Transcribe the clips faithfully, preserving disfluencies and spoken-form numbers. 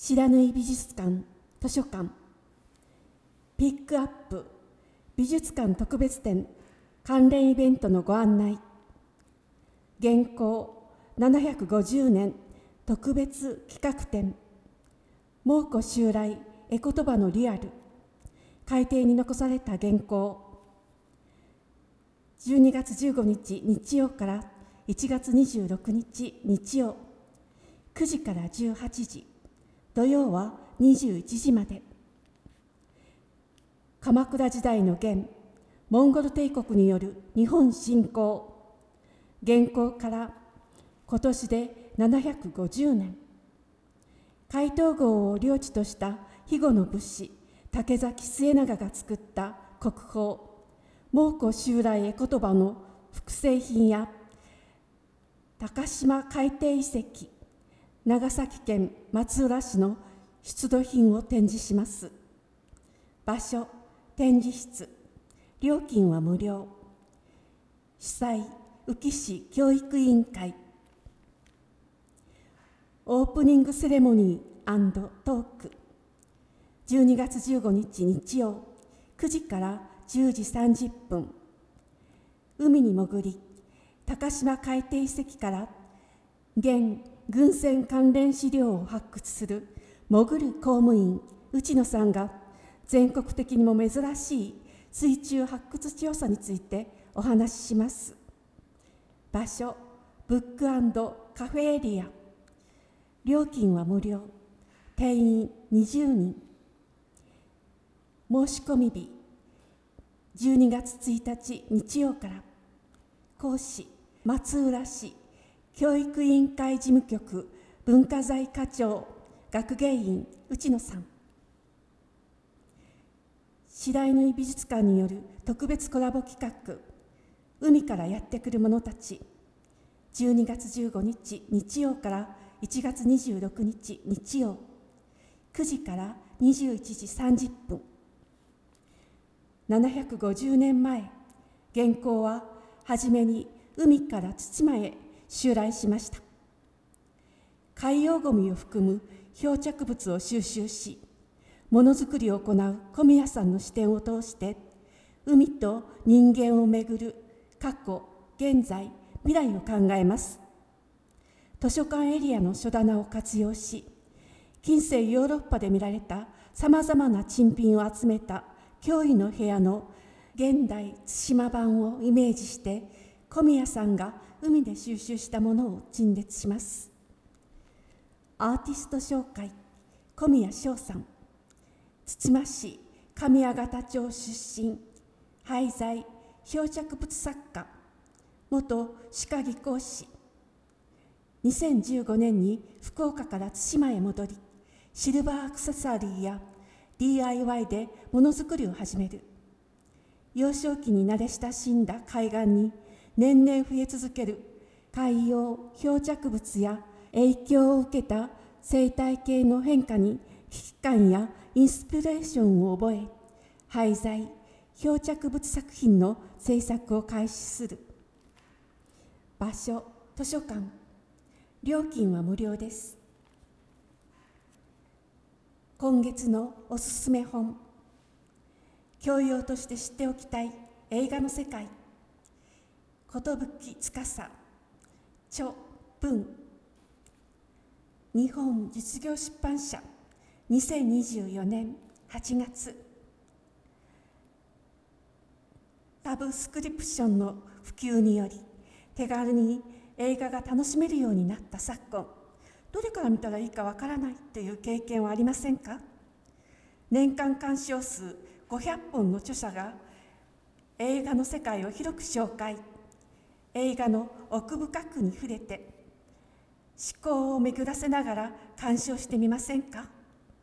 白縫美術館図書館ピックアップ美術館特別展関連イベントのご案内。現行ななひゃくごじゅうねん特別企画展蒙古襲来絵言葉のリアル改訂に残された原稿。じゅうにがつじゅうごにち日曜からいちがつにじゅうろくにち日曜くじからじゅうはちじ、土曜はにじゅういちじまで。鎌倉時代の元モンゴル帝国による日本侵攻、元寇から今年でななひゃくごじゅうねん。海東郷を領地とした肥後の武士竹崎末長が作った国宝蒙古襲来絵言葉の複製品や高島海底遺跡、長崎県松浦市の出土品を展示します。場所、展示室、料金は無料。主催、宇城市教育委員会。オープニングセレモニー&トーク。じゅうにがつじゅうごにち日曜くじからじゅうじさんじゅっぷん。海に潜り、高島海底遺跡から現軍船関連資料を発掘する潜る公務員内野さんが全国的にも珍しい水中発掘調査についてお話しします。場所、ブック&カフェエリア。料金は無料。定員にじゅうにん。申し込み日、じゅうにがつついたち日曜から。講師、松浦市教育委員会事務局文化財課長学芸員内野さん。白縫美術館による特別コラボ企画海からやってくる者たち。じゅうにがつじゅうごにち日曜からいちがつにじゅうろくにち日曜くじからにじゅういちじさんじゅっぷん。ななひゃくごじゅうねんまえ、元寇ははじめに海から対馬へ襲来しました。海洋ごみを含む漂着物を収集し、ものづくりを行う小宮さんの視点を通して、海と人間をめぐる過去、現在、未来を考えます。図書館エリアの書棚を活用し、近世ヨーロッパで見られたさまざまな珍品を集めた驚異の部屋の現代対馬版をイメージして、小宮さんが海で収集したものを陳列します。アーティスト紹介、小宮翔さん。つつま市上谷方町出身、廃材・漂着物作家、元歯科技工士。にせんじゅうごねんに福岡から対馬へ戻り、シルバーアクセサリーや ディーアイワイ でものづくりを始める。幼少期に慣れ親しんだ海岸に年々増え続ける海洋漂着物や影響を受けた生態系の変化に危機感やインスピレーションを覚え、廃材・漂着物作品の制作を開始する。場所、図書館。料金は無料です。今月のおすすめ本。教養として知っておきたい映画の世界。寿司、著文。日本実業出版社にせんにじゅうよねんはちがつ。サブスクリプションの普及により手軽に映画が楽しめるようになった昨今、どれから見たらいいかわからないという経験はありませんか？年間鑑賞数ごひゃっぽんの著者が映画の世界を広く紹介、映画の奥深くに触れて思考を巡らせながら鑑賞してみませんか？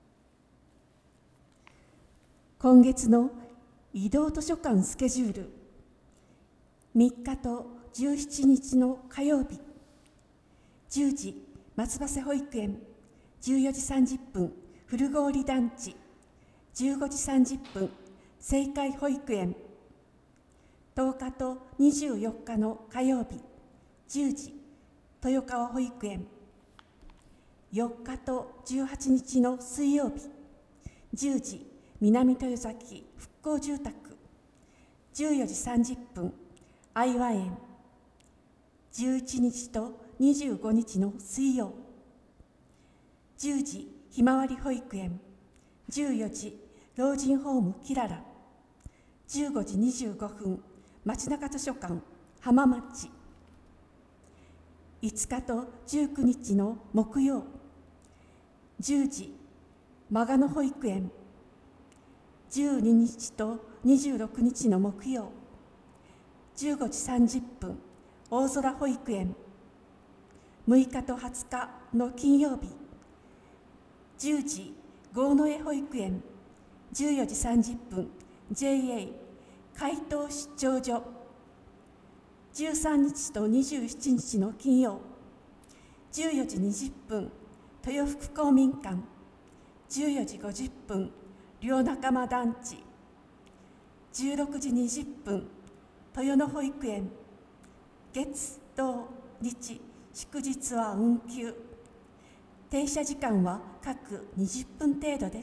今月の移動図書館スケジュール。みっかとじゅうしちにちの火曜日、じゅうじ松葉瀬保育園、じゅうよじさんじゅっぷん古郡団地、じゅうごじさんじゅっぷん青海保育園。とおかとにじゅうよっかの火曜日、じゅうじ豊川保育園。 よっかとじゅうはちにちの水曜日、じゅうじ南豊崎復興住宅、じゅうよじさんじゅっぷん愛和園、じゅういちにちとにじゅうごにちの水曜、じゅうじひまわり保育園、じゅうよじ老人ホームキララ、じゅうごじにじゅうごふん町中図書館浜町、いつかとじゅうくにちの木曜、じゅうじ孫野保育園、じゅうににちとにじゅうろくにちの木曜、じゅうごじさんじゅっぷん大空保育園、むいかとはつかの金曜日、じゅうじ郷の江保育園、じゅうよじさんじゅっぷん ジェイエー 海東出張所、じゅうさんにちとにじゅうしちにちの金曜、じゅうよじにじゅっぷん豊福公民館、じゅうよじごじゅっぷん両仲間団地、じゅうろくじにじゅっぷん豊野保育園、月土日祝日は運休、停車時間は各にじゅっぷん程度です。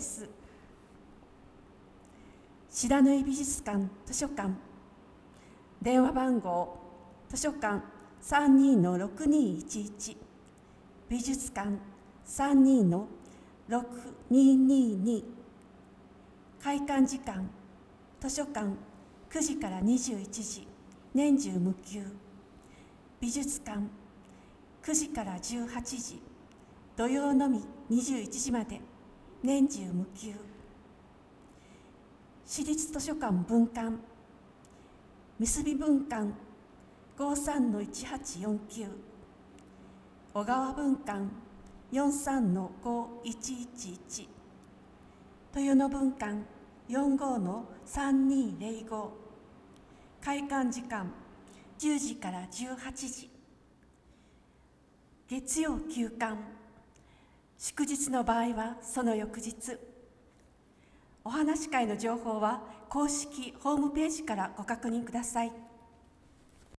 白縫美術館図書館、電話番号図書館 さんにーろくにーいちいち、美術館 さんにーろくにーにーにー、開館時間図書館くじからにじゅういちじ年中無休、美術館くじからじゅうはちじ土曜のみにじゅういちじまで年中無休、私立図書館分館三菱分館 ごさんのいちはちよんきゅう、小川分館 よんさんのごいちいちいち、豊野分館 よんごのさんにーぜろご、開館時間じゅうじからじゅうはちじ、月曜休館、祝日の場合はその翌日。お話し会の情報は公式ホームページからご確認ください。